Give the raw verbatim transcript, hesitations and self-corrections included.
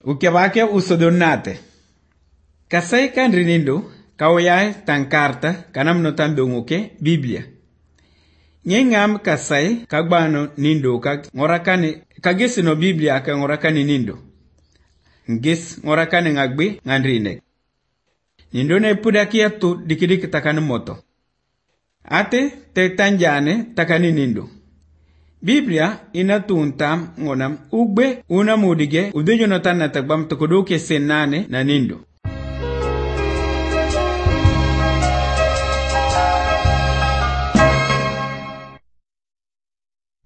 Ukebake usodonate. Kasai kan rinindo, kaoyae tan karta kanam no tambunguke Biblia. Nyengam kasai kagbano nindo kag ngorakani kagisi no Biblia ka ngorakani nindo. Ngis ngorakani ngagbi ngandrine. Nindo ne pudakia tu dikidik takani moto. Ate te tanjane takani nindo. Biblia ina tuntam ngonam ugbe una mudige udejo no tanna tagbam tokodoke senane na nindo.